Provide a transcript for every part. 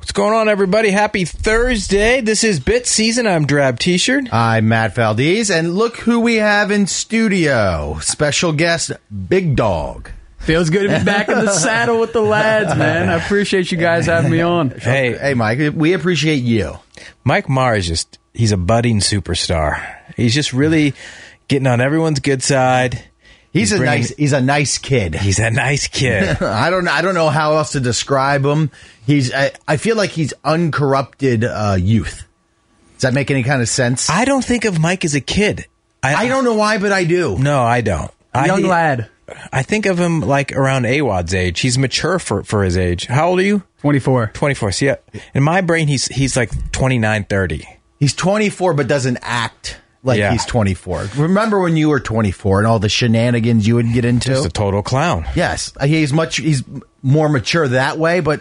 What's going on, everybody? Happy Thursday. This is Bit Season. I'm Drab T-shirt. I'm Matt Valdez, and look who we have in studio. Special guest, Big Dog. Feels good to be back in the saddle with the lads, man. I appreciate you guys having me on. Hey, Mike, we appreciate you. Mike Marr is he's a budding superstar. He's just really getting on everyone's good side. He's a nice kid. He's a nice kid. I don't know how else to describe him. I feel like he's uncorrupted youth. Does that make any kind of sense? I don't think of Mike as a kid. I don't know why, but I do. No, I don't. Young lad. I think of him like around Awad's age. He's mature for his age. How old are you? 24. 24. See, in my brain, he's like 29, 30. He's 24, but doesn't act like he's 24. Remember when you were 24 and all the shenanigans you would get into? Just a total clown. Yes, he's more mature that way. But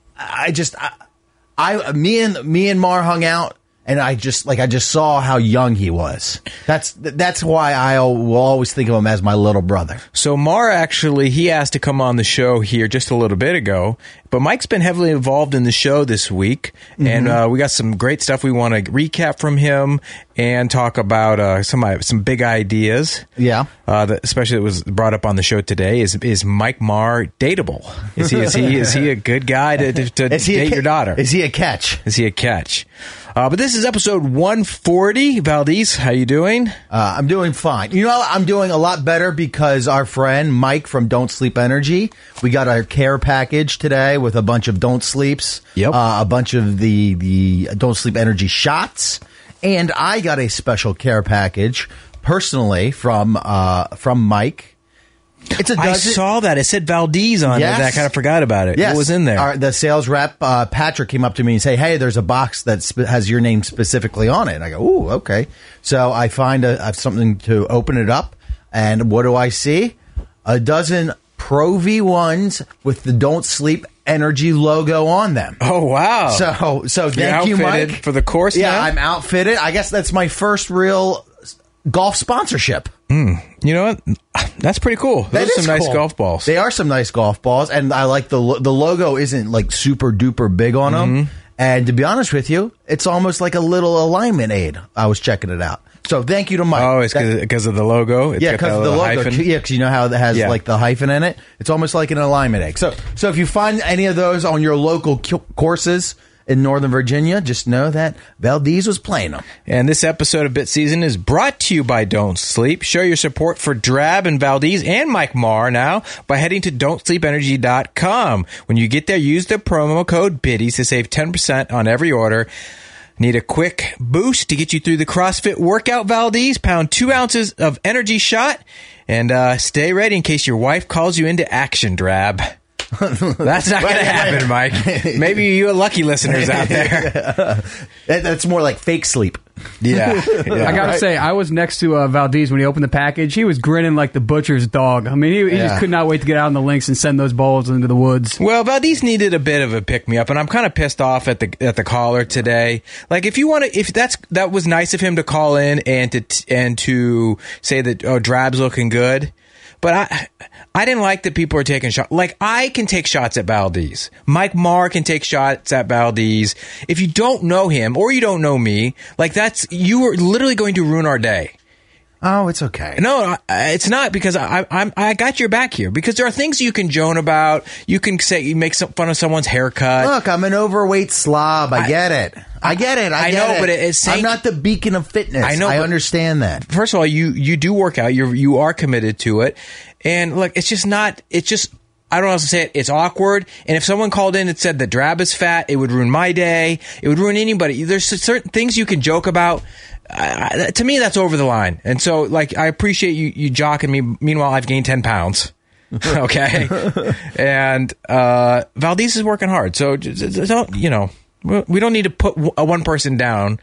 me and Mar hung out, and I just saw how young he was. That's why I will always think of him as my little brother. So Mar actually, he asked to come on the show here just a little bit ago, but Mike's been heavily involved in the show this week, and we got some great stuff we want to recap from him and talk about some big ideas. Yeah, especially that was brought up on the show today. Is Mike Marr dateable? Is he a good guy to date your daughter? Is he a catch? Is he a catch? But this is episode 140. Valdez, how you doing? I'm doing fine. You know, I'm doing a lot better because our friend Mike from Don't Sleep Energy, we got our care package today with a bunch of Don't Sleeps, a bunch of the Don't Sleep Energy shots, and I got a special care package personally from Mike. I saw that. It said Valdez on it, and I kind of forgot about it. Yes. What was in there? The sales rep, Patrick, came up to me and said, hey, there's a box that has your name specifically on it. And I go, ooh, okay. So I find I have something to open it up, and what do I see? A dozen Pro V1s with the Don't Sleep Energy logo on them. Oh, wow. So thank you, Mike. For the course now? I'm outfitted. I guess that's my first real golf sponsorship. You know what? That's pretty cool. Those are some nice golf balls. They are some nice golf balls, and I like the logo isn't like super duper big on them. And to be honest with you, it's almost like a little alignment aid. I was checking it out. So thank you to Mike. Oh, it's because of the logo? Because of the logo. Hyphen? Yeah, because you know how it has like the hyphen in it? It's almost like an alignment aid. So if you find any of those on your local courses in Northern Virginia, just know that Valdez was playing them. And this episode of Bit Season is brought to you by Don't Sleep. Show your support for Drab and Valdez and Mike Marr now by heading to Don'tSleepEnergy.com. When you get there, use the promo code BIDDIES to save 10% on every order. Need a quick boost to get you through the CrossFit workout, Valdez? Pound 2 ounces of energy shot and stay ready in case your wife calls you into action, Drab. That's not going to happen, Mike. Maybe you lucky listeners out there. That's more like fake sleep. Yeah. I got to say, I was next to Valdez when he opened the package. He was grinning like the butcher's dog. I mean, he just could not wait to get out on the links and send those balls into the woods. Well, Valdez needed a bit of a pick-me-up, and I'm kind of pissed off at the caller today. Like, if that was nice of him to call in and to say that Drab's looking good. But I didn't like that people are taking shots. Like, I can take shots at Valdez. Mike Marr can take shots at Valdez. If you don't know him or you don't know me, like, you are literally going to ruin our day. Oh, it's okay. No, it's not, because I got your back here. Because there are things you can joan about. You can make fun of someone's haircut. Look, I'm an overweight slob. I get it. I know, but it's saying, I'm not the beacon of fitness. I know. I understand that. First of all, you do work out. You are committed to it. And look, it's just not. It's just, I don't know how to say it. It's awkward. And if someone called in and said that Drab is fat, it would ruin my day. It would ruin anybody. There's certain things you can joke about. To me, that's over the line. And so, like, I appreciate you jocking me. Meanwhile, I've gained 10 pounds. Okay. And Valdez is working hard. So, don't, we don't need to put one person down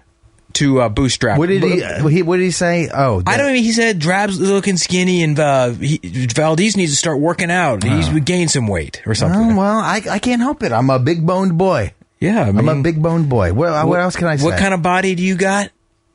to boost Drab. What did he say? Oh, I don't know. He said Drab's looking skinny and Valdez needs to start working out. He's gained some weight or something. Oh, well, I can't help it. I'm a big boned boy. Yeah, I'm a big boned boy. What else can I say? What kind of body do you got?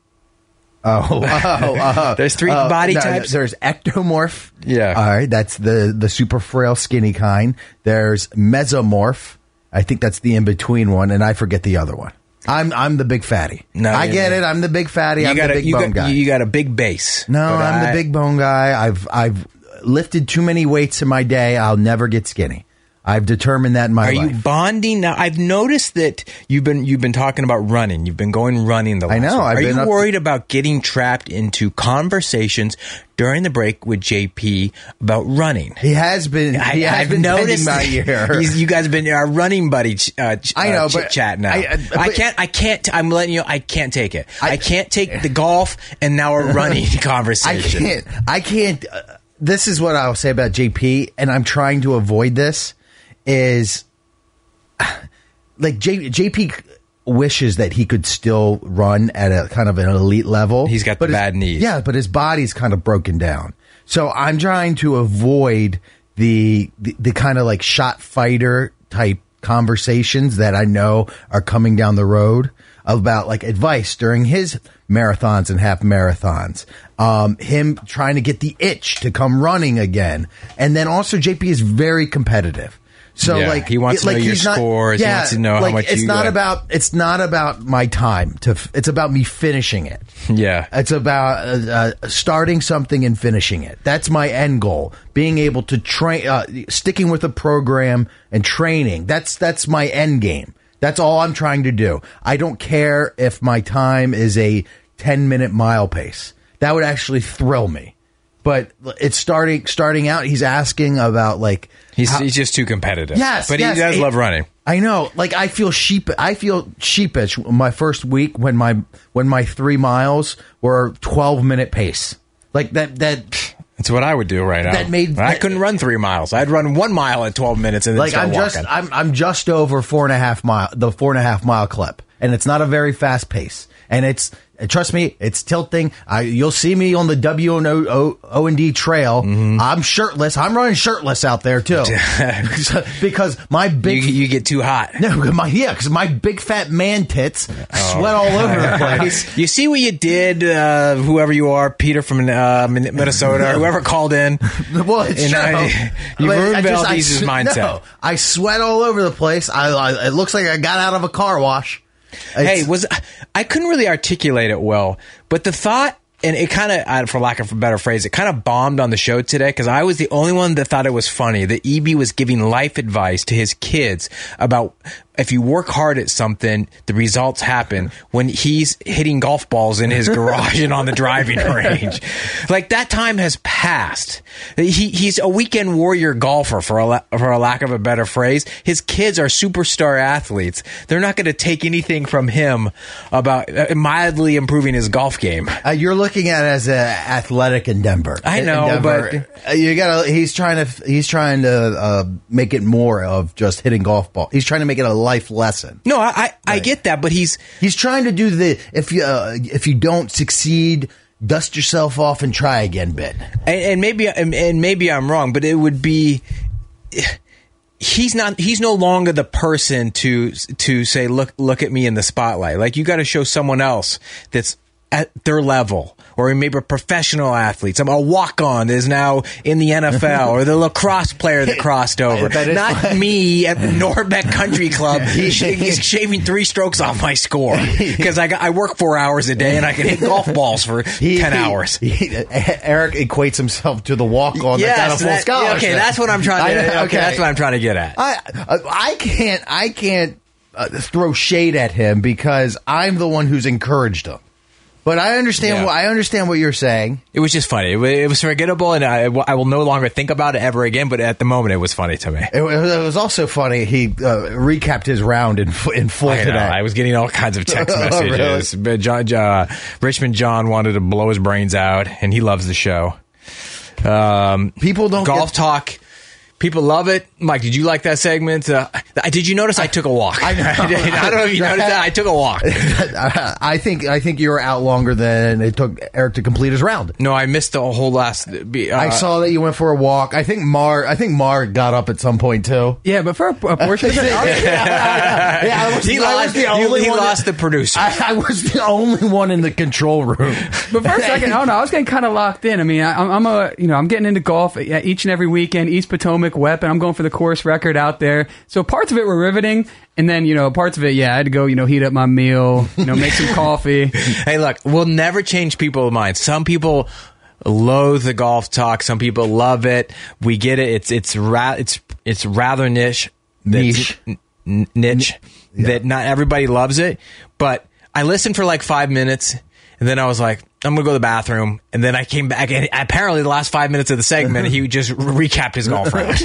There's three body types. There's ectomorph. Yeah. All right, that's the super frail, skinny kind. There's mesomorph, I think that's the in-between one, and I forget the other one. I'm the big fatty. No, I get it. I'm the big fatty. I'm the big bone guy. You got a big base. No, I'm the big bone guy. I've lifted too many weights in my day. I'll never get skinny. I've determined that in my life. Are you bonding now? I've noticed that you've been talking about running. You've been going running the last I know. Are you worried about getting trapped into conversations during the break with JP about running? He has been. I've noticed my ear. You guys have been our running buddy. I know, but chat now. I can't. I'm letting you know. I can't take it. I can't take the golf and now a running conversation. I can't. This is what I'll say about JP, and I'm trying to avoid this. Is like JP wishes that he could still run at a kind of an elite level. He's got the bad knees. Yeah, but his body's kind of broken down. So I'm trying to avoid the kind of like shot fighter type conversations that I know are coming down the road about like advice during his marathons and half marathons. Him trying to get the itch to come running again. And then also JP is very competitive. So yeah, like he wants to know your scores. He wants to know how much it's not about my time it's about me finishing it. Yeah. It's about starting something and finishing it. That's my end goal. Being able to train, sticking with a program and training. That's my end game. That's all I'm trying to do. I don't care if my time is a 10-minute mile pace. That would actually thrill me. But it's starting out. He's asking about like he's just too competitive. Yes, but he does love running. I know. Like I feel sheepish my first week when my 3 miles were 12-minute pace. Like that. That's what I would do right now. I couldn't run 3 miles. I'd run 1 mile at 12 minutes and then start walking. I'm just over 4.5 mile, the 4.5 mile clip, and it's not a very fast pace. And trust me, it's tilting. You'll see me on the W&D trail. Mm-hmm. I'm shirtless. I'm running shirtless out there too, because my big you get too hot. No, because my big fat man tits sweat all over the place. You see what you did, whoever you are, Peter from Minnesota, whoever called in. Well, it's true. You ruined Valdez's mindset. No, I sweat all over the place. It looks like I got out of a car wash. I couldn't really articulate it well, but the thought, and it kind of, for lack of a better phrase, it kind of bombed on the show today because I was the only one that thought it was funny that EB was giving life advice to his kids about if you work hard at something, the results happen when he's hitting golf balls in his garage and on the driving range. Like that time has passed. He's a weekend warrior golfer for a lack of a better phrase. His kids are superstar athletes. They're not going to take anything from him about mildly improving his golf game. You're looking at it as an athletic endeavor. I know, but you gotta. He's trying to make it more of just hitting golf ball. He's trying to make it a life lesson. No, I get that, but he's trying to do the if you don't succeed, dust yourself off and try again bit. And maybe I'm wrong, but it would be he's no longer the person to say look at me in the spotlight. Like you got to show someone else that's at their level, or maybe a professional athlete. A walk-on is now in the NFL, or the lacrosse player that crossed over. Not me at Norbeck Country Club. He's shaving 3 strokes off my score because I work 4 hours a day and I can hit golf balls for 10 hours. Eric equates himself to the walk-on that got a full scholarship. Okay, that's what I'm trying to. That's what I'm trying to get at. I can't throw shade at him because I'm the one who's encouraged him. But I understand. Yeah. I understand what you're saying. It was just funny. It was forgettable, and I will no longer think about it ever again. But at the moment, it was funny to me. It was also funny. He recapped his round in full today. I was getting all kinds of text messages. Really? Richmond John wanted to blow his brains out, and he loves the show. People don't golf talk. People love it. Mike, did you like that segment? Did you notice I took a walk? I don't know if you noticed that. I took a walk. I think you were out longer than it took Eric to complete his round. No, I missed the whole last. I saw that you went for a walk. I think Mar got up at some point too. Yeah, but for a portion of it, yeah, He lost the producer. I was the only one in the control room. But for a second, I was getting kind of locked in. I mean, I'm getting into golf each and every weekend. East Potomac Weapon. I'm going for the course record out there. So parts of it were riveting, and then parts of it, I had to go heat up my meal, make some coffee. Hey, look, we'll never change people's minds. Some people loathe the golf talk. Some people love it. We get it. It's rather niche. Niche. That not everybody loves it. But I listened for like 5 minutes, and then I was like, I'm gonna go to the bathroom, and then I came back, and apparently the last 5 minutes of the segment, he just recapped his golf round.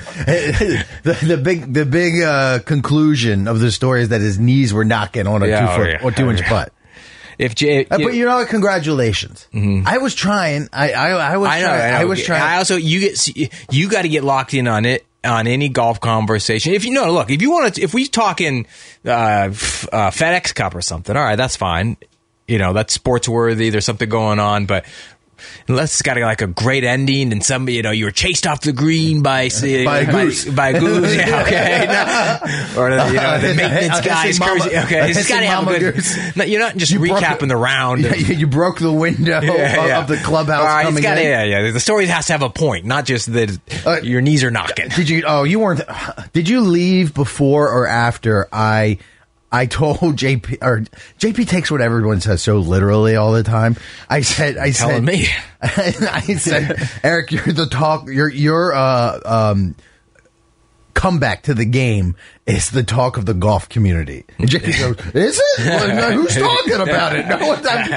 The big conclusion of the story is that his knees were knocking on a 2-inch putt. But congratulations. Mm-hmm. I was trying. I was trying. I also you got to get locked in on it. On any golf conversation, if we talking FedEx Cup or something, all right, that's fine. That's sports worthy. There's something going on, but unless it's got like a great ending and somebody, you were chased off the green by a goose. Yeah, okay. No. Or the maintenance guy's crazy. Okay, it's got to have a good. No, you're not just recapping the round. You broke the window of the clubhouse. Right, coming in. The story has to have a point, not just that your knees are knocking. Did you? Oh, you weren't. Did you leave before or after I told JP, or JP takes what everyone says so literally all the time. I said, Eric, your comeback to the game is the talk of the golf community. And JP goes, is it? Well, who's talking about it? No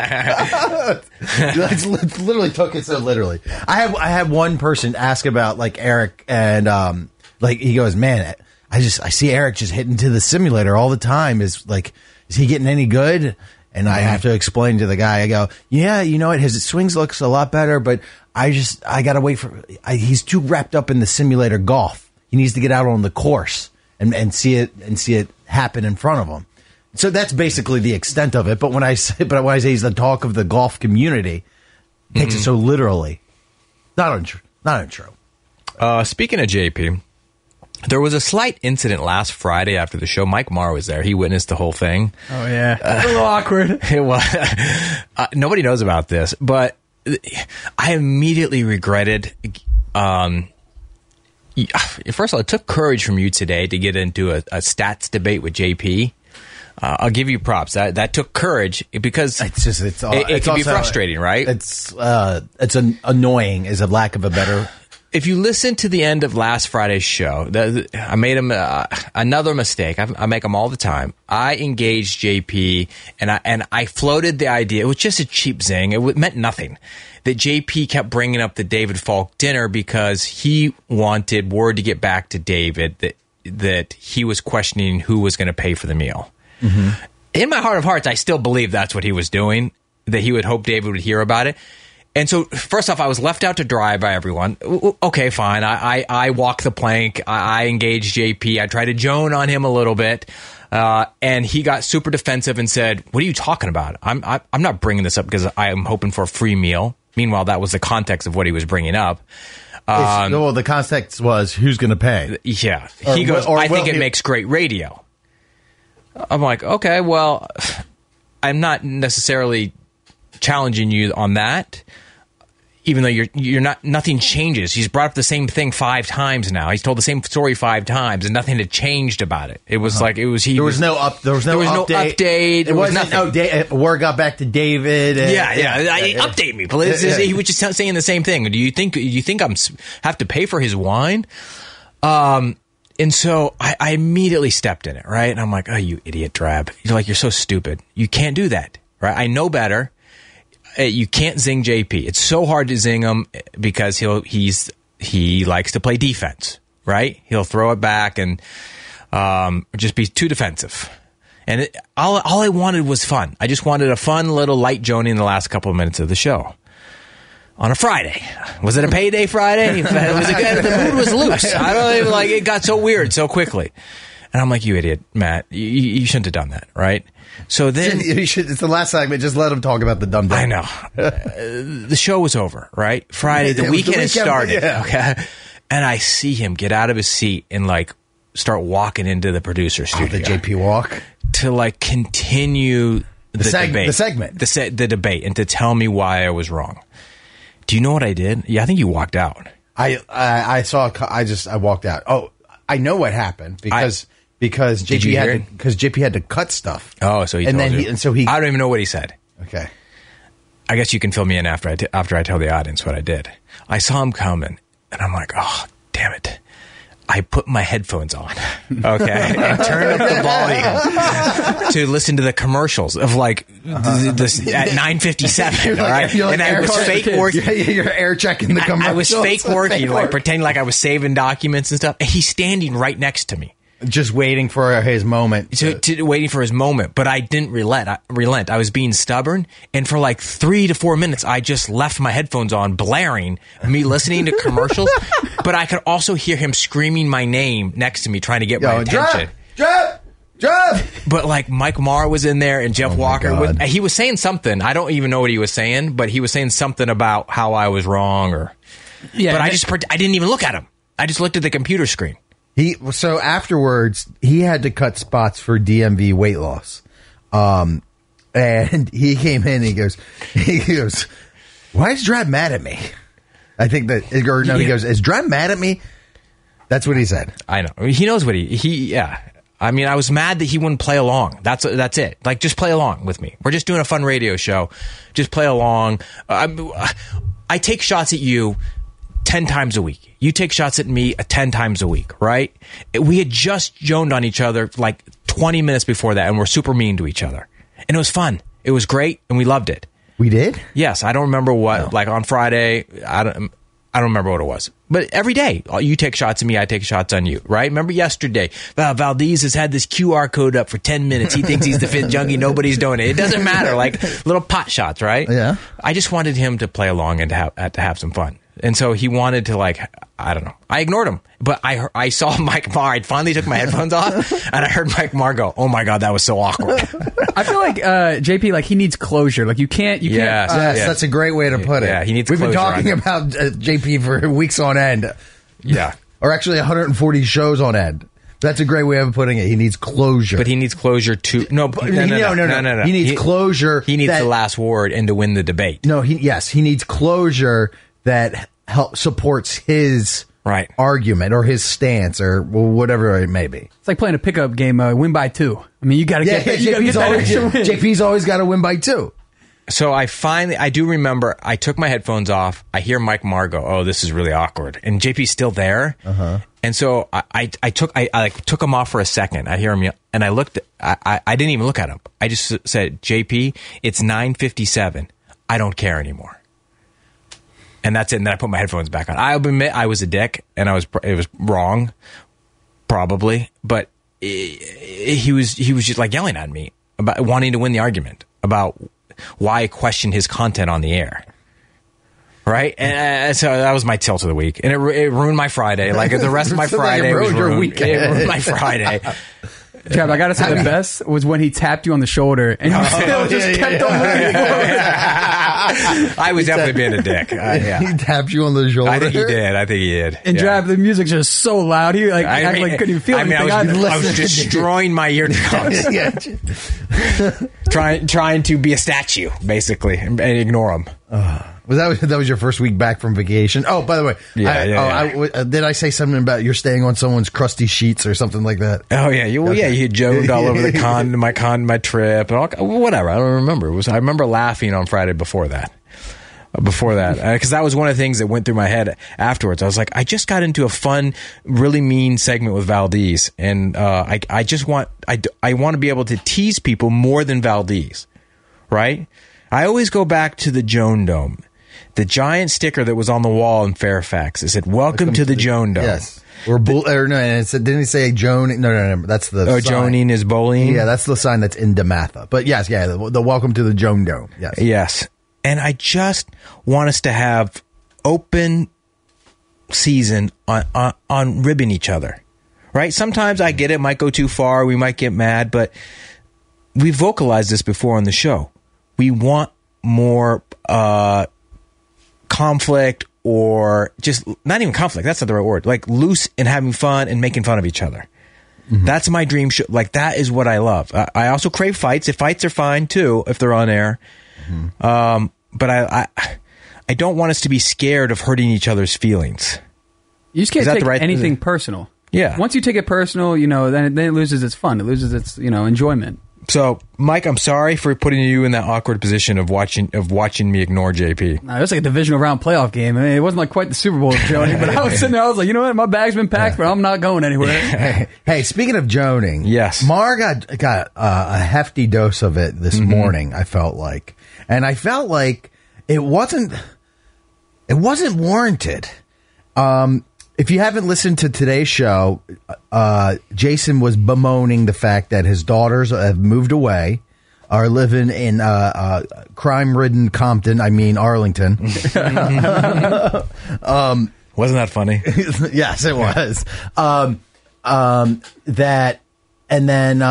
one's literally took it so literally. I had one person ask about like Eric, and he goes, man, I see Eric just hitting to the simulator all the time. Is he getting any good? And I have to explain to the guy. I go, yeah, his swings looks a lot better, but I got to wait he's too wrapped up in the simulator golf. He needs to get out on the course and see it happen in front of him. So that's basically the extent of it. But when I say he's the talk of the golf community, takes it so literally. Not untrue. Speaking of JP. There was a slight incident last Friday after the show. Mike Marr was there. He witnessed the whole thing. Oh, yeah. A little awkward. It was. Nobody knows about this, but I immediately regretted. First of all, it took courage from you today to get into a stats debate with JP. I'll give you props. That took courage because it can be frustrating, right? It's annoying, is a lack of a better. If you listen to the end of last Friday's show, I made another mistake. I make them all the time. I engaged JP, and I floated the idea. It was just a cheap zing. It meant nothing. That JP kept bringing up the David Falk dinner because he wanted word to get back to David that he was questioning who was going to pay for the meal. Mm-hmm. In my heart of hearts, I still believe that's what he was doing, that he would hope David would hear about it. And so, first off, I was left out to dry by everyone. Okay, fine. I walk the plank. I engaged JP. I tried to Joan on him a little bit. And he got super defensive and said, what are you talking about? I'm not bringing this up because I am hoping for a free meal. Meanwhile, that was the context of what he was bringing up. The context was, who's going to pay? Yeah. He goes, I think it makes great radio. I'm like, okay, well, I'm not necessarily challenging you on that. Even though you're not, nothing changes. He's brought up the same thing 5 times now. He's told the same story 5 times, and nothing had changed about it. It was like it was. There was no update. It wasn't nothing. Word got back to David. Update me, please. He was just saying the same thing. Do you think I'm have to pay for his wine? And so I immediately stepped in it, right? And I'm like, oh, you idiot, Drab. You're so stupid. You can't do that, right? I know better. You can't zing JP. It's so hard to zing him because he likes to play defense, right? He'll throw it back and just be too defensive. And all I wanted was fun. I just wanted a fun little light Joni in the last couple of minutes of the show. On a Friday. Was it a payday Friday? The mood was loose. I don't even it got so weird so quickly. And I'm like, you idiot, Matt. You shouldn't have done that, right? So then it's the last segment. Just let him talk about the dumb dumb. I know. The show was over, right? Friday, the weekend had started. Yeah. Okay, and I see him get out of his seat and start walking into the producer studio. The JP walk? To like continue the debate. The segment. The debate, and to tell me why I was wrong. Do you know what I did? Yeah, I think you walked out. I walked out. Oh, I know what happened because JP had to cut stuff. Oh, so he told you. I don't even know what he said. Okay. I guess you can fill me in after I tell the audience what I did. I saw him coming, and I'm like, oh, damn it. I put my headphones on, okay, and turned up the volume to listen to the commercials of like this at 9:57, all right? And I was fake working. You're air checking the commercials. I was fake working, like pretending like I was saving documents and stuff. And he's standing right next to me. Just waiting for his moment. Waiting for his moment. But I didn't relent. I was being stubborn. And for like 3 to 4 minutes, I just left my headphones on, blaring, me listening to commercials. But I could also hear him screaming my name next to me, trying to get my attention. Jeff! But like Mike Marr was in there and Jeff Walker. He was saying something. I don't even know what he was saying, but he was saying something about how I was wrong. But I didn't even look at him. I just looked at the computer screen. So afterwards, he had to cut spots for DMV weight loss. And he came in and he goes, why is Drab mad at me? I think that, he goes, is Drab mad at me? That's what he said. I know. He knows what yeah. I mean, I was mad that he wouldn't play along. That's it. Like, just play along with me. We're just doing a fun radio show. Just play along. I take shots at you 10 times a week. You take shots at me 10 times a week, right? We had just joned on each other like 20 minutes before that, and we're super mean to each other. And it was fun. It was great, and we loved it. We did? Yes. I don't remember what, like on Friday, I don't remember what it was. But every day, you take shots at me, I take shots on you, right? Remember yesterday, Valdez has had this QR code up for 10 minutes. He thinks he's the fifth junkie. Nobody's doing it. It doesn't matter. Like little pot shots, right? Yeah. I just wanted him to play along and to have some fun. And so he wanted to, like, I don't know. I ignored him. But I saw Mike Marr. I finally took my headphones off, and I heard Mike Marr go, oh, my God, that was so awkward. I feel like JP, like, he needs closure. Like, you can't. Yes, that's a great way to put it. Yeah, he needs We've closure. We've been talking about JP for weeks on end. Yeah. Or actually 140 shows on end. That's a great way of putting it. He needs closure. But he needs closure to... No. He needs closure. He needs the last word and to win the debate. No, he needs closure that supports his argument or his stance or whatever it may be. It's like playing a pickup game, win by 2. I mean, you got to get that extra win. JP's always got to win by 2. So I do remember, I took my headphones off. I hear Mike Marr go, oh, this is really awkward. And JP's still there. Uh-huh. And so I took him off for a second. I hear him, and I looked, I didn't even look at him. I just said, JP, it's 9:57. I don't care anymore. And that's it. And then I put my headphones back on. I'll admit I was a dick, and it was wrong, probably. But he was just like yelling at me about wanting to win the argument about why I questioned his content on the air. Right? And so that was my tilt of the week. And it ruined my Friday. Like the rest of my Friday was ruined. It ruined my Friday. Trav, I gotta say the best was when he tapped you on the shoulder and you still just kept on moving forward. I was definitely being a dick. He tapped you on the shoulder. I think he did. And Trav, the music's just so loud. He acted like couldn't even feel anything. I was destroying my eardrums. trying to be a statue, basically, and ignore him. That was your first week back from vacation? Oh, by the way, did I say something about you're staying on someone's crusty sheets or something like that? Oh yeah, you joned all over my trip and all, whatever. I don't remember. I remember laughing on Friday before that, because that was one of the things that went through my head afterwards. I was like, I just got into a fun, really mean segment with Valdez, and I want to be able to tease people more than Valdez, right? I always go back to the Joan Dome. The giant sticker that was on the wall in Fairfax. It said, welcome to the Joan Dome. Yes. And it said, didn't he say Joan? No. That's the sign. Joaning is bowling? Yeah, that's the sign that's in DeMatha. But yes, the welcome to the Joan Dome. Yes. Yes. And I just want us to have open season on ribbing each other. Right? Sometimes I get it might go too far. We might get mad. But we vocalized this before on the show. We want more conflict, or just not even conflict. That's not the right word. Like loose and having fun and making fun of each other. That's my dream show. Like, that is what I love. I also crave fights. If fights are fine too, if they're on air. But I don't want us to be scared of hurting each other's feelings. You just can't take anything personal. Yeah. Once you take it personal, then it loses its fun. It loses its, enjoyment. So, Mike, I'm sorry for putting you in that awkward position of watching me ignore JP. It was like a divisional round playoff game. I mean, it wasn't like quite the Super Bowl, Joni, but I was sitting there, I was like, you know what, my bag's been packed, but I'm not going anywhere. Hey, speaking of joning, yes, Mar got a hefty dose of it this morning. I felt like, it wasn't warranted. If you haven't listened to today's show, Jason was bemoaning the fact that his daughters have moved away, are living in crime-ridden Arlington. Wasn't that funny? Yes, it was. And then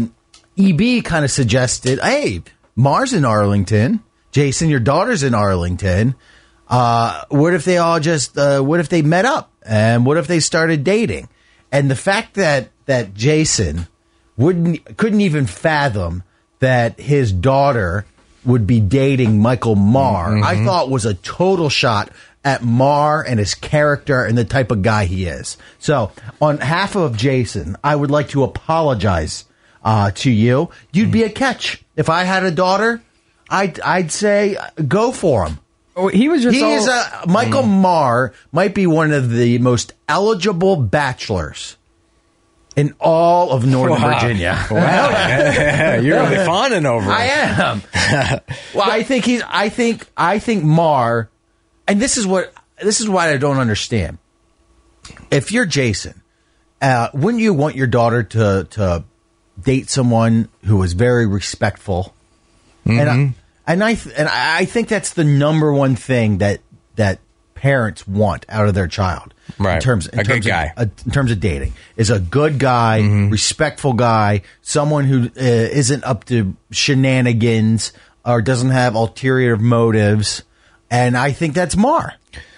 EB kind of suggested, hey, Mar's in Arlington. Jason, your daughter's in Arlington. What if they all what if they met up? And what if they started dating? And the fact that Jason couldn't even fathom that his daughter would be dating Michael Maher, I thought was a total shot at Maher and his character and the type of guy he is. So on behalf of Jason, I would like to apologize to you. You'd be a catch. If I had a daughter, I'd say go for him. Michael Maher might be one of the most eligible bachelors in all of Northern Virginia. Wow, you're really fawning over him. I am. Well, I think Maher, and this is what I don't understand. If you're Jason, wouldn't you want your daughter to date someone who is very respectful? And I think that's the number one thing that parents want out of their child. Right. In terms of dating, is a good guy, respectful guy, someone who isn't up to shenanigans or doesn't have ulterior motives. And I think that's Mar.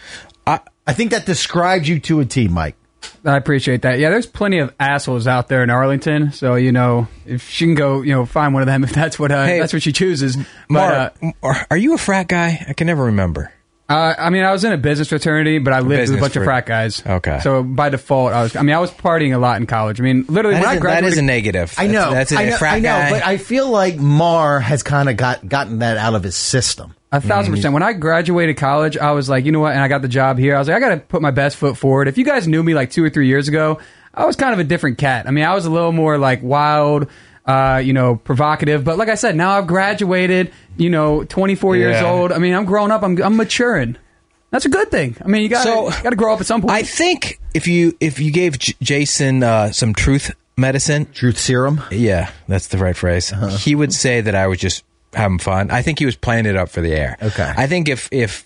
I think that describes you to a T, Mike. I appreciate that. Yeah, there's plenty of assholes out there in Arlington. So, if she can go, find one of them if that's what she chooses. But, are you a frat guy? I can never remember. I was in a business fraternity, but I lived with a bunch of frat guys. Okay. So by default, I was partying a lot in college. I mean, literally, when I graduated, that is a negative. I know. That's a frat guy. But I feel like Mar has kind of gotten that out of his system. 1,000%. When I graduated college, I was like, you know what? And I got the job here. I was like, I got to put my best foot forward. If you guys knew me like 2 or 3 years ago, I was kind of a different cat. I mean, I was a little more like wild, provocative. But like I said, now I've graduated, 24 years old. I mean, I'm growing up. I'm maturing. That's a good thing. I mean, you got to grow up at some point. I think if you gave Jason some truth serum. Yeah, that's the right phrase. He would say that I was just having fun. I think he was playing it up for the air. Okay. I think if is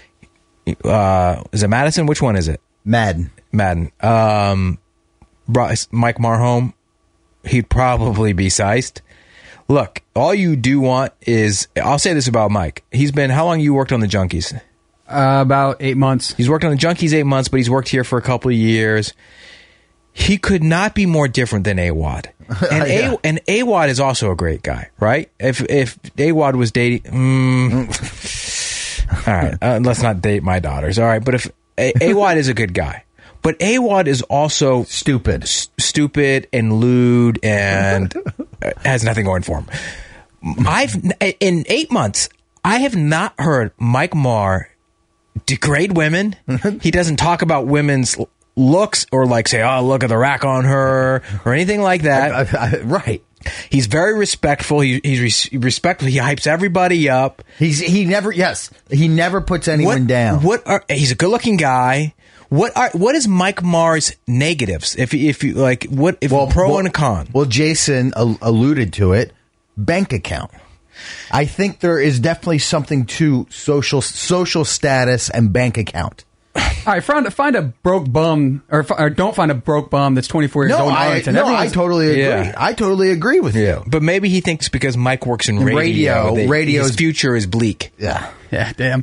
it Madison? Which one is it? Madden. Brought Mike Maher home, he'd probably be sized. Look, all you do want is, I'll say this about Mike. How long you worked on the Junkies? About 8 months. He's worked on the Junkies 8 months, but he's worked here for a couple of years. He could not be more different than AWOD. And and AWOD is also a great guy, right? If AWOD was dating, all right, let's not date my daughters. All right, but if AWOD is a good guy, but AWOD is also stupid and lewd and has nothing going for him. In 8 months, I have not heard Mike Maher degrade women. He doesn't talk about women's looks or like say, oh, look at the rack on her or anything like that. Right. He's very respectful. He's respectful. He hypes everybody up. He never puts anyone down. He's a good looking guy. What is Mike Maher's negatives? If you like, pro and a con? Well, Jason alluded to it. Bank account. I think there is definitely something to social status and bank account. All right, find a broke bum, or don't find a broke bum that's 24 years old in Arlington. I totally agree. Yeah. I totally agree with you. But maybe he thinks because Mike works in radio his future is bleak. Yeah. Yeah, damn.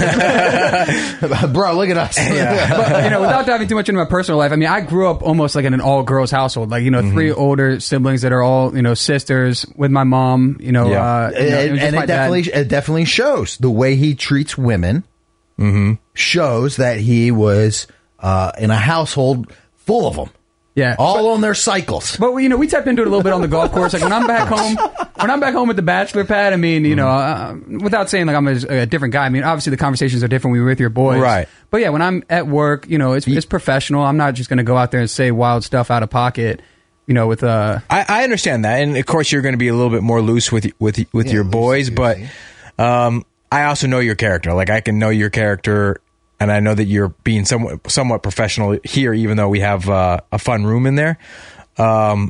Bro, look at us. But, without diving too much into my personal life, I mean, I grew up almost like in an all-girls household. Like, three older siblings that are all, sisters with my mom, And it definitely shows the way he treats women. Shows that he was in a household full of them. Yeah, all on their cycles. But we tapped into it a little bit on the golf course. Like when I'm back home at the bachelor pad. I mean, without saying like I'm a different guy. I mean, obviously the conversations are different when we're with your boys, right? But yeah, when I'm at work, it's professional. I'm not just going to go out there and say wild stuff out of pocket. With I understand that, and of course you're going to be a little bit more loose with your boys, but I also know your character. Like I can know your character. And I know that you're being somewhat professional here, even though we have a fun room in there. I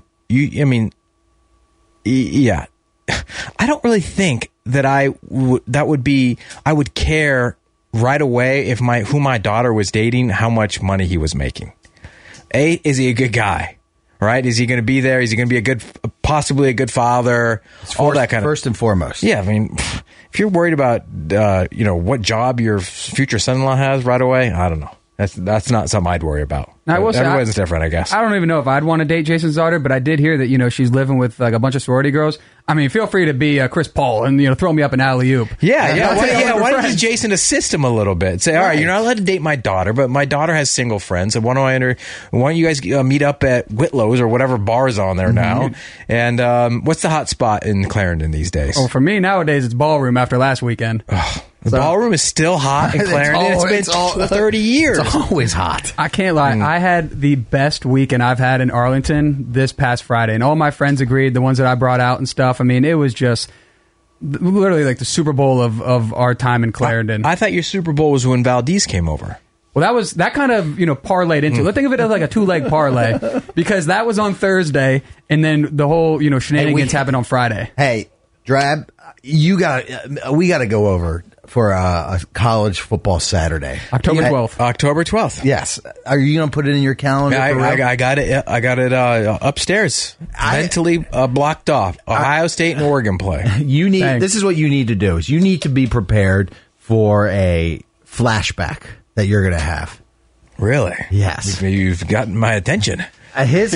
don't really think that I would care right away if who my daughter was dating, how much money he was making. Is he a good guy? Right? Is he going to be there? Is he going to be possibly a good father? All that kind of first and foremost. Yeah, I mean, if you're worried about what job your future son-in-law has right away, I don't know. That's not something I'd worry about. Now, I will say, everyone's different, I guess. I don't even know if I'd want to date Jason's daughter, but I did hear that she's living with like a bunch of sorority girls. I mean, feel free to be Chris Paul and throw me up an alley-oop. Yeah. Why don't you Jason assist him a little bit? Say, all right, you're not allowed to date my daughter, but my daughter has single friends. And why don't you guys meet up at Whitlow's or whatever bar's on there now? And what's the hot spot in Clarendon these days? Oh, for me nowadays, it's Ballroom after last weekend. The Ballroom is still hot in Clarendon. It's been 30 years. It's always hot. I can't lie. I had the best weekend I've had in Arlington this past Friday, and all my friends agreed, the ones that I brought out and stuff. I mean, it was just literally like the Super Bowl of our time in Clarendon. I thought your Super Bowl was when Valdez came over. Well, that kind of, parlayed into it. Let's think of it as like a two-leg parlay, because that was on Thursday, and then the whole, shenanigans happened on Friday. Hey, Drab, we got to go over for a college football Saturday. October 12th. October 12th. Yes. Are you going to put it in your calendar? I got it. I got it upstairs, mentally blocked off. Ohio State and Oregon play. This is what you need to do. Is you need to be prepared for a flashback that you're going to have. Really? Yes. You've gotten my attention. His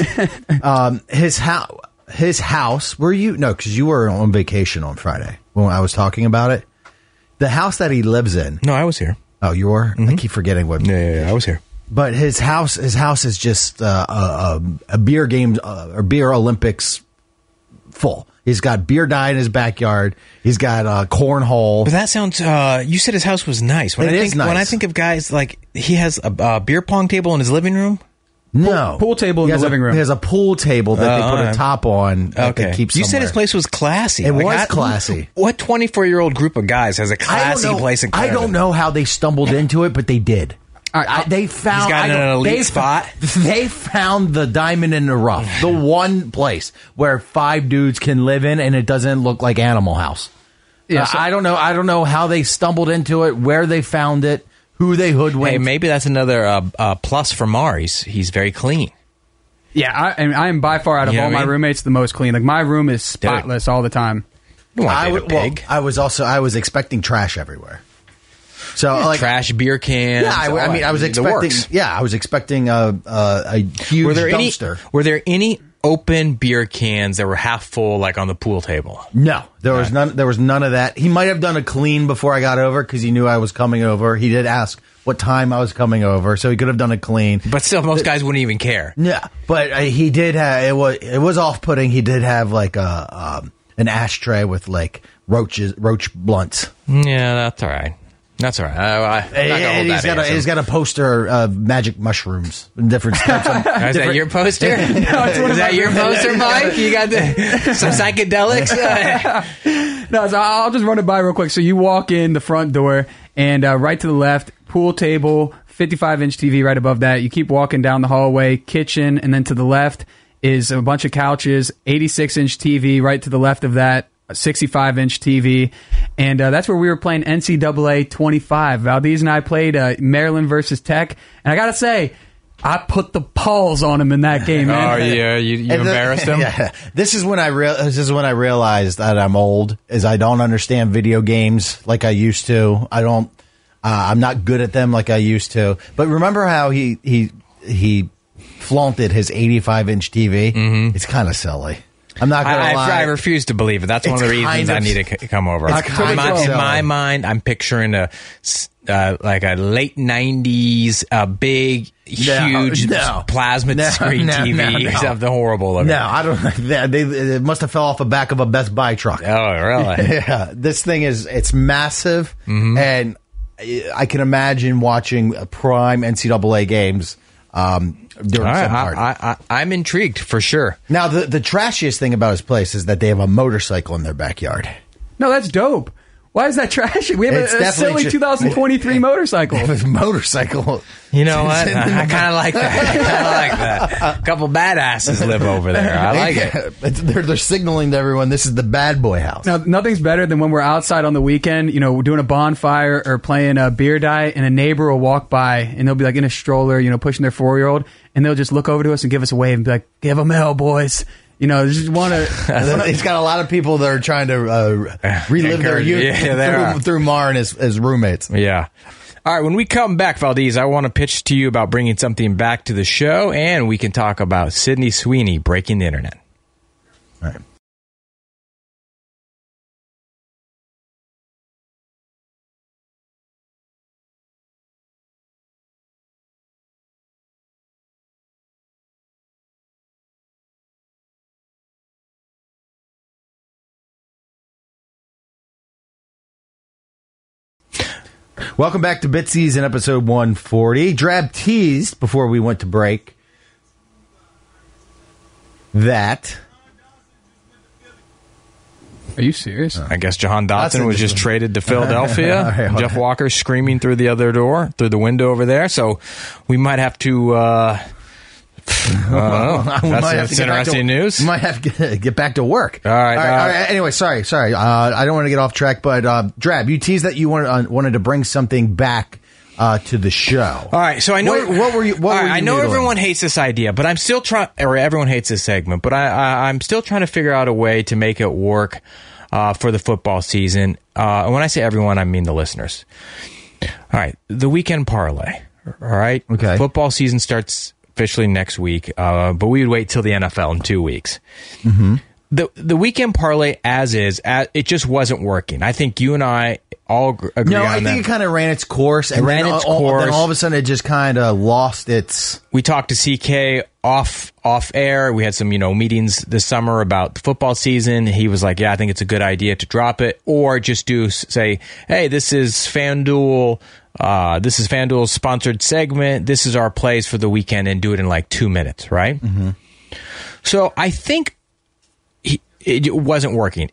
house. Were you? No, because you were on vacation on Friday when I was talking about it. The house that he lives in. No, I was here. Oh, you were? Mm-hmm. I keep forgetting what. Yeah, I was here. But his house is just a beer game or beer Olympics full. He's got beer dye in his backyard. He's got cornhole. But that sounds. You said his house was nice. When I think of guys like he has a beer pong table in his living room. No. Pool table in the living room. He has a pool table that they put a top on. Okay. You said his place was classy. It was classy. What 24-year-old group of guys has a classy place in Clarendon? I don't know how they stumbled into it, but they did. They found. He's got an elite spot. They found the diamond in the rough. The one place where 5 dudes can live in, and it doesn't look like Animal House. Yeah, I don't know. I don't know how they stumbled into it, where they found it, who they hoodwinked. Hey, maybe that's another plus for Mar. He's very clean. Yeah, I am by far out of all my roommates the most clean. Like my room is spotless all the time. I was expecting trash everywhere. So like trash, beer cans. Yeah, I was expecting. Yeah, I was expecting a huge dumpster. Were there any open beer cans that were half full, like on the pool table? No, there was none. There was none of that. He might have done a clean before I got over because he knew I was coming over. He did ask what time I was coming over, so he could have done a clean. But still, most guys wouldn't even care. Yeah, but he did have it was off-putting. He did have like an ashtray with like roach blunts. Yeah, that's all right. That's all right. He's got a poster of magic mushrooms, different types of. Is that your poster? Is that your poster, Mike? You got some psychedelics? No, so I'll just run it by real quick. So you walk in the front door, and right to the left, pool table, 55-inch TV right above that. You keep walking down the hallway, kitchen, and then to the left is a bunch of couches, 86-inch TV right to the left of that. a 65-inch TV, and that's where we were playing NCAA 25. Valdez and I played Maryland versus Tech, and I gotta say, I put the paws on him in that game, man. Oh yeah, you embarrassed him. Yeah. This is when I realized that I'm old. Is I don't understand video games like I used to. I'm not good at them like I used to. But remember how he flaunted his 85-inch TV? Mm-hmm. It's kind of silly. I'm not going to lie. I refuse to believe it. That's one of the reasons I need to come over. In my mind, I'm picturing like a late 90s, big, huge plasma screen TV. Something horrible looking. No, I don't. It must have fell off the back of a Best Buy truck. Oh, really? Yeah. This thing it's massive, and I can imagine watching prime NCAA games. During I'm intrigued for sure. Now, the trashiest thing about his place is that they have a motorcycle in their backyard. No, that's dope. Why is that trashy? We have a silly 2023 motorcycle. Motorcycle. You know what? I kind of like that. A couple badasses live over there. I like it. They're signaling to everyone this is the bad boy house. Now, nothing's better than when we're outside on the weekend, we're doing a bonfire or playing a beer diet, and a neighbor will walk by, and they'll be like in a stroller, pushing their 4-year-old, and they'll just look over to us and give us a wave and be like, "Give them hell, boys." Just want to. He's got a lot of people that are trying to relive their youth through Mar and his roommates. Yeah. All right. When we come back, Valdez, I want to pitch to you about bringing something back to the show, and we can talk about Sydney Sweeney breaking the internet. All right. Welcome back to Bitsies in episode 140. Drab teased before we went to break that. Are you serious? I guess Jahan Dotson was just traded to Philadelphia. Right, Jeff Walker screaming through the the window over there. So we might have to. That's interesting news. We might have to get back to work. All right. Anyway, sorry. I don't want to get off track, but Drab, you teased that you wanted to bring something back to the show. All right. So I know what were you. I know everyone hates this idea, but I'm still trying. Or everyone hates this segment, but I'm still trying to figure out a way to make it work for the football season. And when I say everyone, I mean the listeners. All right. The weekend parlay. All right. Okay. Football season starts officially next week, but we would wait till the NFL in 2 weeks. Mm-hmm. The weekend parlay it just wasn't working. I think you and I all agree on that. No, I think it kind of ran its course. And then all of a sudden it just kind of lost its... We talked to CK off air. We had some meetings this summer about the football season. He was like, yeah, I think it's a good idea to drop it, or just say, hey, this is FanDuel. This is FanDuel's sponsored segment. This is our plays for the weekend, and do it in like 2 minutes, right? Mm-hmm. So I think it wasn't working.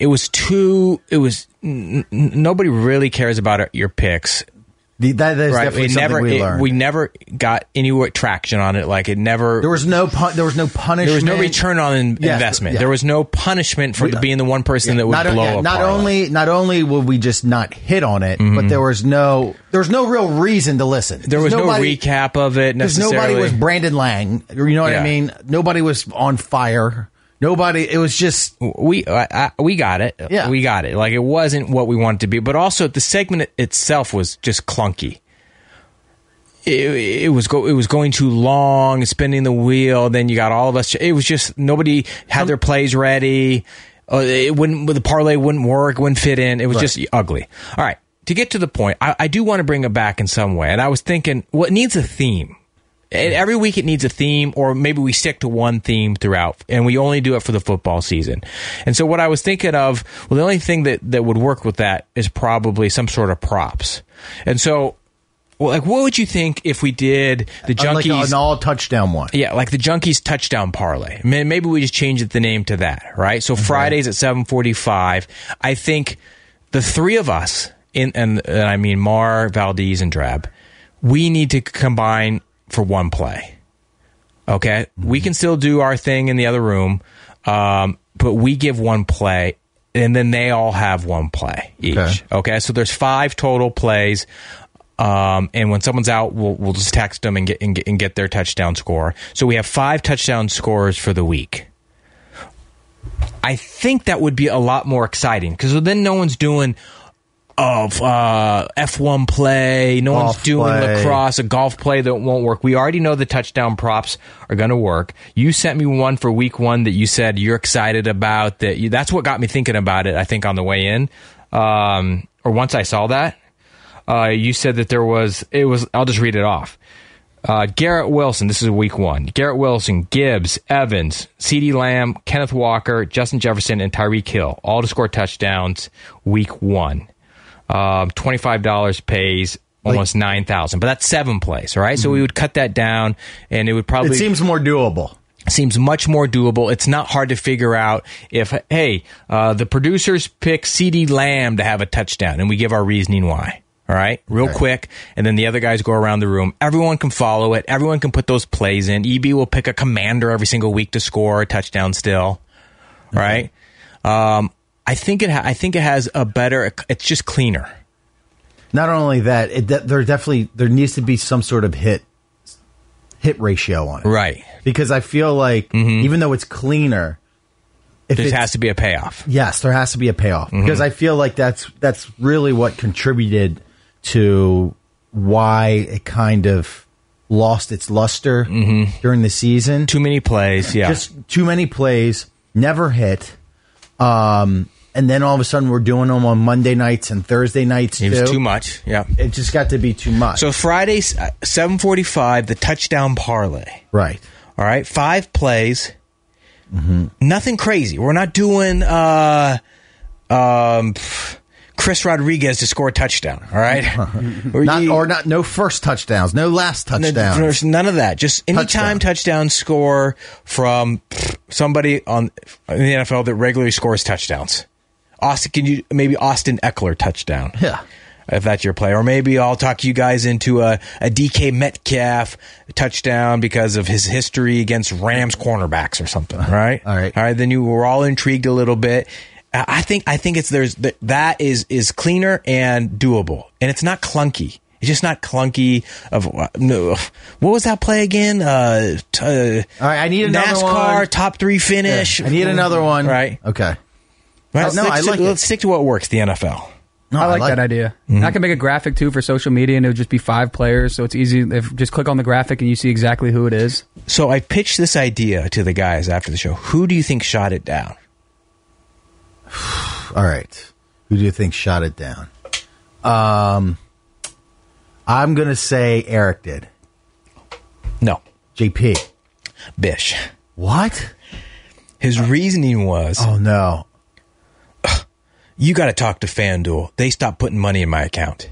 Nobody really cares about your picks. That is definitely something we learned. We never got any traction on it. Like it never. There was no punishment. There was no return on investment. Yeah. There was no punishment for being the one person that would blow up. Not only would we just not hit on it, but there was no real reason to listen. There was no recap of it necessarily. Nobody was Brandon Lang. You know what I mean? Nobody was on fire. Nobody. It was just we got it. Yeah. We got it. Like it wasn't what we wanted to be, but also the segment itself was just clunky. It was going too long, spinning the wheel. Then you got all of us. It was just nobody had their plays ready. The parlay wouldn't work. Wouldn't fit in. It was just ugly. All right. To get to the point, I do want to bring it back in some way, and I was thinking, well, it needs a theme. Every week it needs a theme, or maybe we stick to one theme throughout, and we only do it for the football season. And so what I was thinking of, well, the only thing that would work with that is probably some sort of props. And so, what would you think if we did the Junkies... Like an all-touchdown one. Yeah, like the Junkies touchdown parlay. Maybe we just change the name to that, right? So Fridays at 7:45, I think the three of us, and I mean Mar, Valdez, and Drab, we need to combine for one play. Okay? We can still do our thing in the other room, but we give one play, and then they all have one play each. Okay, so there's 5 total plays. And when someone's out, we'll just text them and get their touchdown score. So we have 5 touchdown scores for the week. I think that would be a lot more exciting because then no one's doing F1 play, no one's doing lacrosse, a golf play that won't work. We already know the touchdown props are going to work. You sent me one for week 1 that you said you're excited about. That's what got me thinking about it, I think, on the way in. Or once I saw that. You said that I'll just read it off. Garrett Wilson, this is week 1. Garrett Wilson, Gibbs, Evans, CeeDee Lamb, Kenneth Walker, Justin Jefferson, and Tyreek Hill, all to score touchdowns week 1. $25 pays almost $9,000, but that's 7 plays, all right? So we would cut that down, and it would probably... It seems more doable. Seems much more doable. It's not hard to figure out if, the producers pick CeeDee Lamb to have a touchdown, and we give our reasoning why. All right, real quick, and then the other guys go around the room. Everyone can follow it. Everyone can put those plays in. EB will pick a commander every single week to score a touchdown still. Right? I think it has a better. It's just cleaner. Not only that, there needs to be some sort of hit ratio on it. Right. Because I feel like even though it's cleaner, there has to be a payoff. Yes, there has to be a payoff because I feel like that's really what contributed to why it kind of lost its luster during the season. Too many plays, yeah. Just too many plays, never hit. And then all of a sudden we're doing them on Monday nights and Thursday nights too. It was too much, yeah. It just got to be too much. So Friday, 7:45, the touchdown parlay. Right. All right, 5 plays. Nothing crazy. We're not doing Chris Rodriguez to score a touchdown. All right, no first touchdowns, no last touchdowns, none of that. Just anytime touchdown score from somebody in the NFL that regularly scores touchdowns. Austin Eckler touchdown. Yeah. If that's your play. Or maybe I'll talk you guys into a DK Metcalf touchdown because of his history against Rams cornerbacks or something, right? All right. Then we're all intrigued a little bit. I think that is cleaner and doable. And it's not clunky. It's just not clunky. What was that play again? All right, I need another NASCAR one. top 3 finish. Yeah, I need another one. Right. Okay. Let's stick to what works, the NFL. No, I like that idea. I can make a graphic too for social media, and it would just be 5 players, so it's easy. Just click on the graphic and you see exactly who it is. So I pitched this idea to the guys after the show. Who do you think shot it down? All right. Who do you think shot it down? I'm going to say Eric did. No. JP. Bish. What? His reasoning was... Oh, no. You got to talk to FanDuel. They stopped putting money in my account.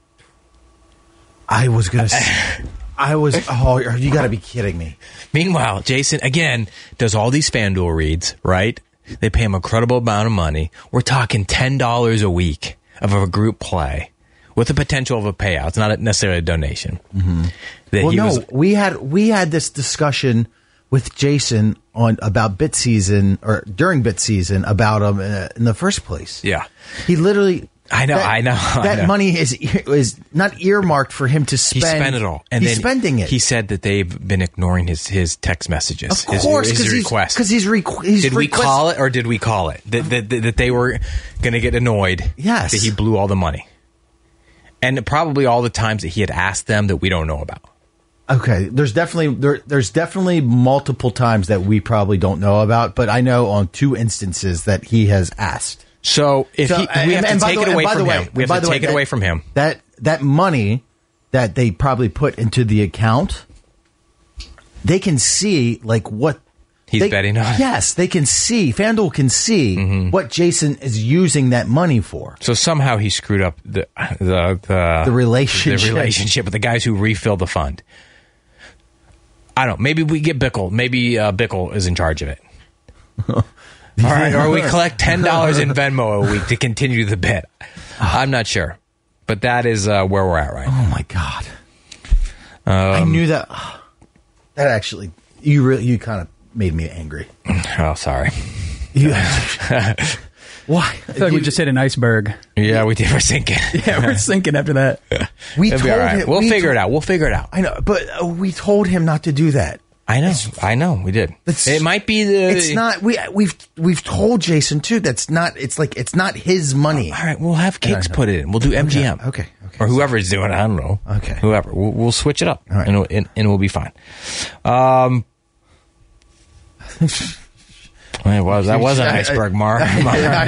I was going to say... you got to be kidding me. Meanwhile, Jason, again, does all these FanDuel reads, right? They pay him an incredible amount of money. We're talking $10 a week of a group play with the potential of a payout. It's not necessarily a donation. We had this discussion with Jason about bit season or during bit season about him in the first place. Yeah, he literally. I know. That money is not earmarked for him to spend. He spent it all, and he's spending it. He said that they've been ignoring his text messages. Of course, his request. Because he's did we call it or did we call it that they were going to get annoyed? Yes, that he blew all the money, and probably all the times that he had asked them that we don't know about. Okay, there's definitely multiple times that we probably don't know about, but I know on 2 instances that he has asked. So we have to take it away from him. We have to take it away from him. That money that they probably put into the account, they can see like what he's betting on. Yes, they can see. FanDuel can see what Jason is using that money for. So somehow he screwed up the relationship. The relationship with the guys who refill the fund. I don't know. Maybe we get Bickle. Maybe Bickle is in charge of it. All right, or we collect $10 in Venmo a week to continue the bit. I'm not sure, but that is where we're at right now. Oh my god! I knew that. That actually, you kind of made me angry. Oh, sorry. Why? I feel like we just hit an iceberg. Yeah, we did. We're sinking. Yeah, we're sinking after that. We It'll told be all right. him. We'll figure it out. We'll figure it out. I know, but we told him not to do that. I know. We did. It might be the. It's not. We've told Jason too. That's not. It's like it's not his money. All right, we'll have Cakes put it in. We'll do MGM. Okay. Or whoever is doing it. I don't know. Okay. Whoever. We'll switch it up. All right. And we'll be fine. That was an iceberg, Mark. Get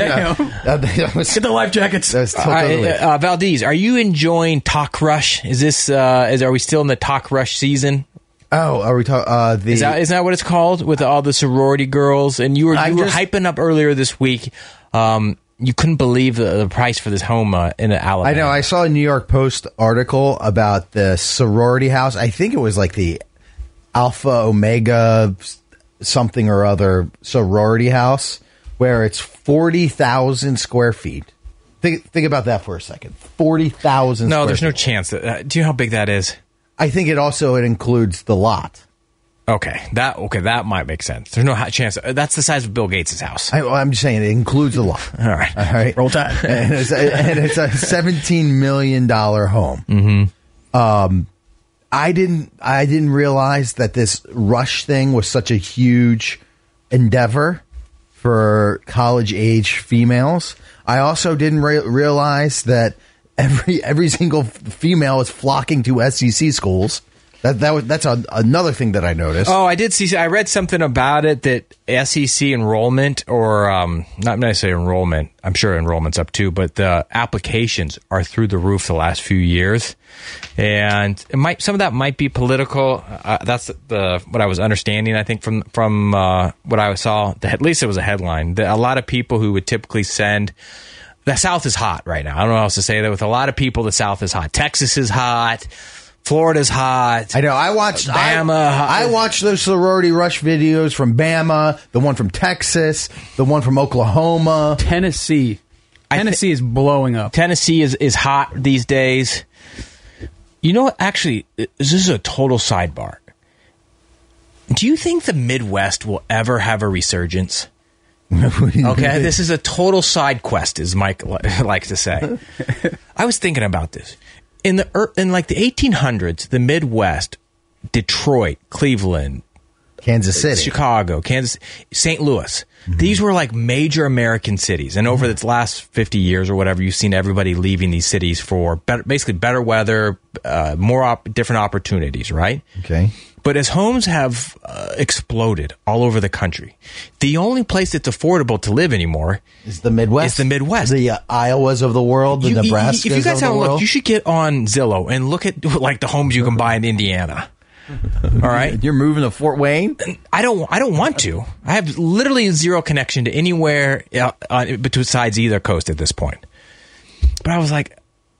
the life jackets. Valdez, are you enjoying Talk Rush? Is this? Are we still in the Talk Rush season? Oh, are we talking? Isn't that what it's called with all the sorority girls? And you were hyping up earlier this week. You couldn't believe the price for this home in Alabama. I know. I saw a New York Post article about the sorority house. I think it was like the Alpha Omega something or other sorority house where it's 40,000 square feet. Think about that for a second. 40,000. No, there's no chance. Do you know how big that is? I think it includes the lot. Okay, that might make sense. There's no chance. That's the size of Bill Gates' house. I'm just saying it includes the lot. All right. Roll Tide. and it's a $17 million home. Mm-hmm. I didn't realize that this Rush thing was such a huge endeavor for college age females. I also didn't realize that every single female is flocking to SEC schools. That's another thing that I noticed. Oh, I did see. I read something about it that SEC enrollment, or not necessarily enrollment. I'm sure enrollment's up too, but the applications are through the roof the last few years, and some of that might be political. That's what I was understanding. I think from what I saw, at least it was a headline. A lot of people who would typically send. The South is hot right now. I don't know how else to say that. With a lot of people, the South is hot. Texas is hot. Florida's hot. I know. I watched Bama. I watched those sorority rush videos from Bama, the one from Texas, the one from Oklahoma, Tennessee. Tennessee is blowing up. Tennessee is hot these days. You know what? Actually, this is a total sidebar. Do you think the Midwest will ever have a resurgence? Okay, this is a total side quest, as Mike likes to say. I was thinking about this. In like the 1800s, the Midwest, Detroit, Cleveland, Kansas City, Chicago, St. Louis. Mm-hmm. These were like major American cities. And over the last 50 years or whatever, you've seen everybody leaving these cities for basically better weather, more different opportunities, right? Okay. But as homes have exploded all over the country, the only place that's affordable to live anymore is the Midwest. The Iowas of the world, the Nebraskas if you guys of the world. Look, you should get on Zillow and look at like the homes you can buy in Indiana. All right, you're moving to Fort Wayne. I don't want to. I have literally zero connection to anywhere besides either coast at this point. But I was like,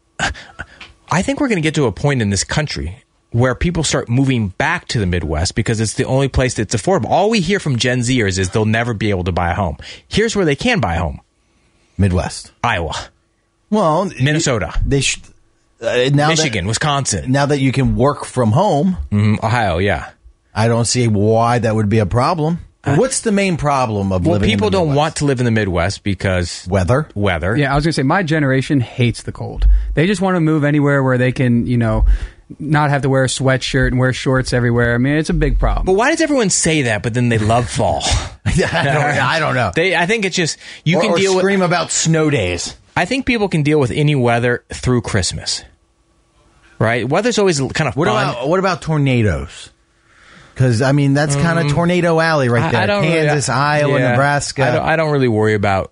I think we're going to get to a point in this country where people start moving back to the Midwest because it's the only place that's affordable. All we hear from Gen Zers is they'll never be able to buy a home. Here's where they can buy a home. Midwest. Iowa. Well, Minnesota. They should. Michigan, Wisconsin. Now that you can work from home. Ohio, yeah. I don't see why that would be a problem. What's the main problem of living in the Midwest? People don't want to live in the Midwest because... Weather. Yeah, I was going to say, my generation hates the cold. They just want to move anywhere where they can, not have to wear a sweatshirt and wear shorts everywhere. I mean, it's a big problem. But why does everyone say that, but then they love fall? I don't know. I think it's just... You can deal scream about snow days. I think people can deal with any weather through Christmas. Right? Weather's always kind of fun. What about tornadoes? Because, I mean, that's kind of tornado alley right there. Kansas, Iowa, Nebraska. I don't really worry about...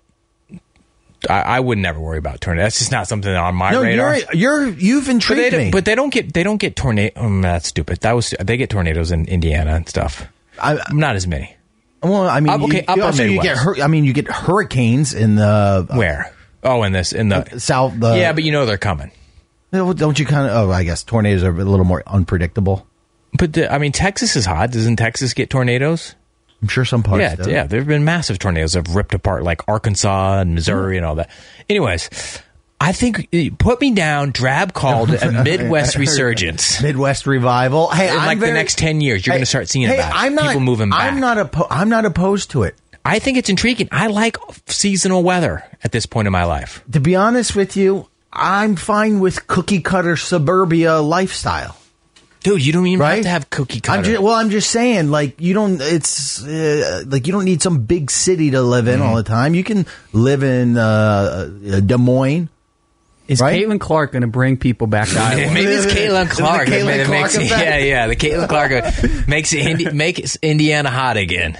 I would never worry about tornadoes. That's just not something on my radar. You've intrigued me. But they don't get tornadoes. That's stupid. They get tornadoes in Indiana and stuff. Not as many. Well, I mean, you get hurricanes in the where? Oh, in the south. Yeah, but they're coming. Don't you kind of? Oh, I guess tornadoes are a little more unpredictable. But Texas is hot. Doesn't Texas get tornadoes? I'm sure some parts do. Yeah, there have been massive tornadoes that have ripped apart like Arkansas and Missouri and all that. Anyways, I think put me down. Drab called a Midwest resurgence, Midwest revival. Hey, in the next 10 years, you're going to start seeing people moving back. I'm not opposed to it. I think it's intriguing. I like seasonal weather at this point in my life. To be honest with you, I'm fine with cookie cutter suburbia lifestyle. Dude, you don't even have to have cookie cutter. I'm just saying, like, you don't. It's like you don't need some big city to live in all the time. You can live in Des Moines. Is Caitlin Clark going to bring people back to Iowa? Maybe it's Caitlin Clark. The Caitlin Clark makes Indiana hot again.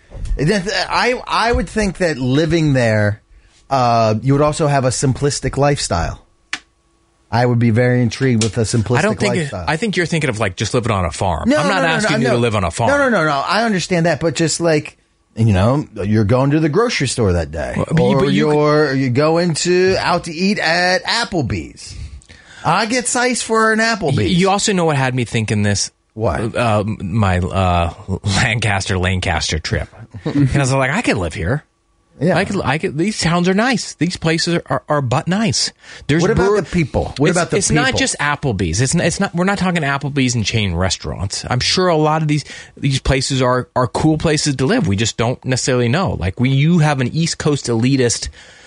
I would think that living there, you would also have a simplistic lifestyle. I would be very intrigued with a simplistic lifestyle. I think you're thinking of like just living on a farm. I'm not asking you to live on a farm. No. I understand that, but just like, you know, you're going to the grocery store that day, you're going out to eat at Applebee's. I get sized for an Applebee's. You also know what had me thinking this? What? My Lancaster trip. And I was like, I could live here. Yeah, I could. These towns are nice. These places are but nice. What about the people? It's not just Applebee's. It's not. We're not talking Applebee's and chain restaurants. I'm sure a lot of these places are cool places to live. We just don't necessarily know. Like you have an East Coast elitist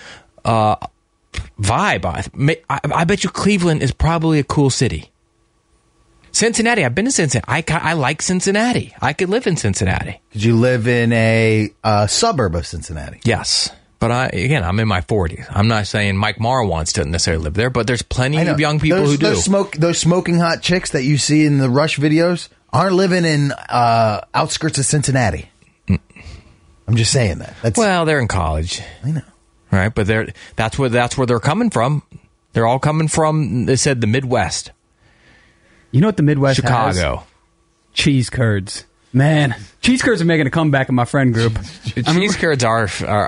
vibe. I bet you Cleveland is probably a cool city. Cincinnati. I've been to Cincinnati. I like Cincinnati. I could live in Cincinnati. Could you live in a suburb of Cincinnati? Yes. But I'm in my 40s. I'm not saying Mike Marr wants to necessarily live there, but there's plenty of young people who do. Those smoking hot chicks that you see in the Rush videos aren't living in outskirts of Cincinnati. I'm just saying that. They're in college. I know. Right? But that's where they're coming from. They're all coming from, they said, the Midwest. You know what the Midwest Chicago. has? Cheese curds. Man, cheese curds are making a comeback in my friend group. Cheese curds are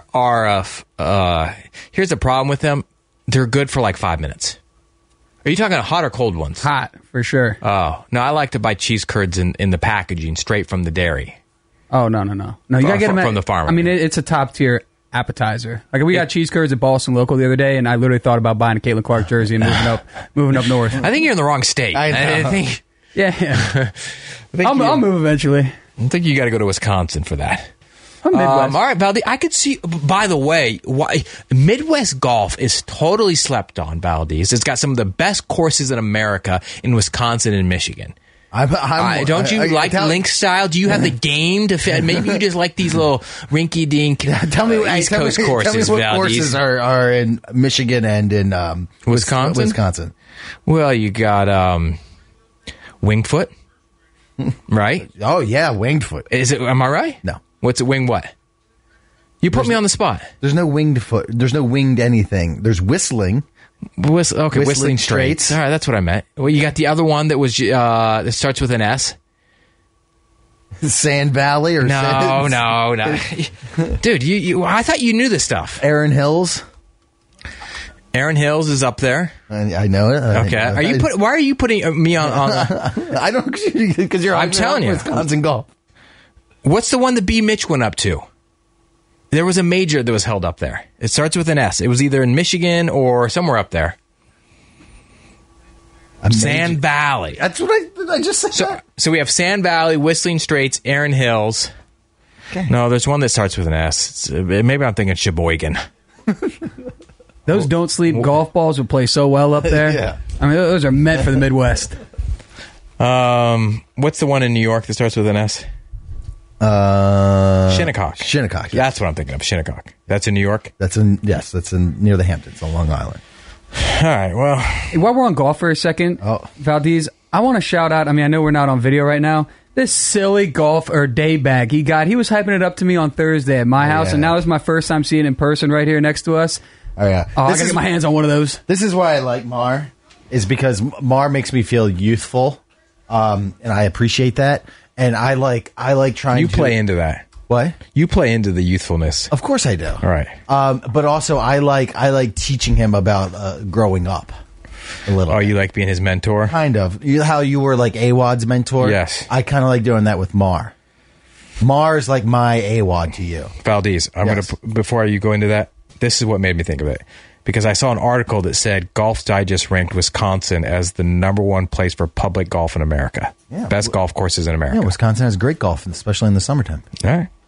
here's the problem with them. They're good for like 5 minutes. Are you talking hot or cold ones? Hot, for sure. Oh, no, I like to buy cheese curds in the packaging straight from the dairy. Oh, no. No, you got to get them from the farmer. I mean, it's a top-tier appetizer. Like, we got cheese curds at Boston Local the other day, and I literally thought about buying a Caitlin Clark jersey and moving up north. I think you're in the wrong state. I think... Yeah. I'll move eventually. I think you got to go to Wisconsin for that. All right, Valdi, I could see, by the way, Midwest golf is totally slept on, Valdez. It's got some of the best courses in America in Wisconsin and Michigan. Don't you like link style? Do you have the game to fit? Maybe you just like these little rinky-dink East Coast courses. Tell me what courses are in Michigan and in Wisconsin. Well, you got Winged Foot, right? Oh, yeah, Winged Foot. Am I right? No. What's it? Wing what? You put me on the spot. There's no winged foot. There's no winged anything. There's whistling. Whistling Straits. All right, that's what I meant. Well, you got the other one that was that starts with an S. Sand Valley or no. Dude, you I thought you knew this stuff. Erin Hills. Erin Hills is up there. I know it. Okay. Why are you putting me on I don't, because I'm telling you, Wisconsin golf. What's the one that B. Mitch went up to? There was a major that was held up there. It starts with an S. It was either in Michigan or somewhere up there. Sand Valley. That's what I just said. So we have Sand Valley, Whistling Straits, Erin Hills. Okay. No, there's one that starts with an S. Maybe I'm thinking Sheboygan. Those don't sleep golf balls would play so well up there. Yeah. I mean, those are meant for the Midwest. What's the one in New York that starts with an S? Shinnecock. Shinnecock. Yeah. That's what I'm thinking of. Shinnecock. That's in New York? That's in near the Hamptons on Long Island. All right, well. While we're on golf for a second, Valdez, I want to shout out, I mean, I know we're not on video right now, this silly golf or day bag he got. He was hyping it up to me on Thursday at my house, and now is my first time seeing it in person right here next to us. Oh, yeah. I got to get my hands on one of those. This is why I like Mar, is because Mar makes me feel youthful, and I appreciate that. And I like trying to... You play into that. What? You play into the youthfulness. Of course I do. All right. But also I like teaching him about growing up a little bit. You like being his mentor? Kind of. How you were like Awad's mentor? Yes. I kind of like doing that with Mar. Mar is like my Awad to you. Valdez, before you go into that, this is what made me think of it. Because I saw an article that said Golf Digest ranked Wisconsin as the #1 place for public golf in America. Yeah. Best golf courses in America. Yeah, Wisconsin has great golf, especially in the summertime. All right.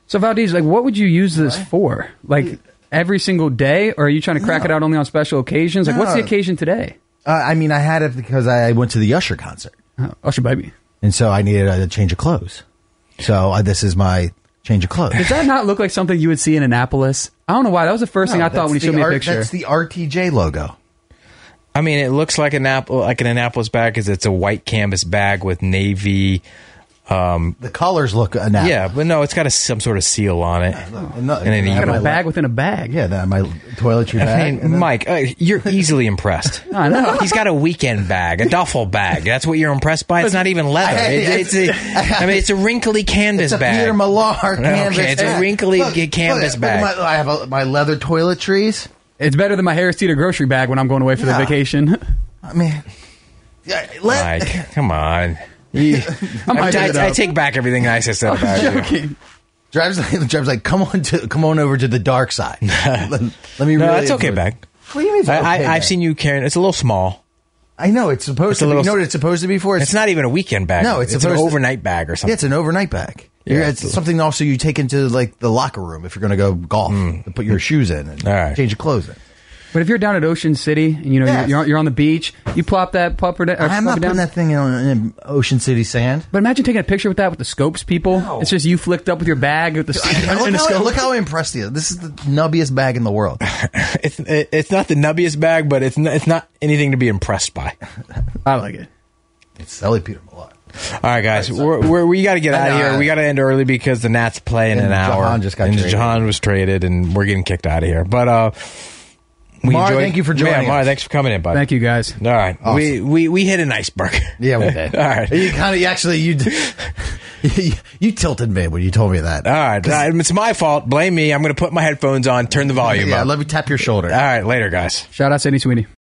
So Valdez, like, what would you use this for? Like every single day, or are you trying to crack it out only on special occasions? Like, what's the occasion today? I mean, I had it because I went to the Usher concert. Usher baby. And so I needed a change of clothes. So this is my change of clothes. Does that not look like something you would see in Annapolis? I don't know why. That was the first thing I thought when you showed me a picture. That's the RTJ logo. I mean, it looks like an Annapolis bag because it's a white canvas bag with navy. The colors look Annapolis. Yeah, but no, it's got some sort of seal on it. And then you got a bag within a bag. Yeah, my toiletry bag. Hey, Mike, you're easily impressed. I know. He's got a weekend bag, a duffel bag. That's what you're impressed by? It's not even leather. It's a wrinkly canvas bag. It's a Peter Millar canvas Okay, it's a wrinkly canvas bag. I have my leather toiletries. It's better than my Harris Teeter grocery bag when I'm going away for the vacation. I mean, Mike, come on. I take back everything nice I said about you. Drives like, come on over to the dark side. let me. No, that's okay bag. What do you mean? It's okay I've seen you carrying. It's a little small. I know it's supposed to be. You know what it's supposed to be for? It's not even a weekend bag. No, it's an overnight bag or something. Yeah, it's an overnight bag. Yeah, it's something also you take into like the locker room if you're going to go golf. To put your shoes in and change your clothes in. But if you're down at Ocean City and you're on the beach, you plop that pupper down. I'm not putting that thing in Ocean City sand. But imagine taking a picture with that with the scopes, people. No. It's just you flicked up with your bag with the scope. Look how impressed he is. This is the nubbiest bag in the world. It's not the nubbiest bag, but it's not anything to be impressed by. I like it. It's Sally Peter Millar. All right, guys, we got to get out of here. We got to end early because the Nats play in an hour. Jahan just got traded. Jahan was traded, and we're getting kicked out of here. But thank you for joining. Mara, thanks for coming in, bud. Thank you, guys. All right, awesome. we hit an iceberg. Yeah, we did. All right, you tilted me when you told me that. All right, it's my fault. Blame me. I'm going to put my headphones on, turn the volume up. Let me tap your shoulder. All right, later, guys. Shout out Sydney Sweeney.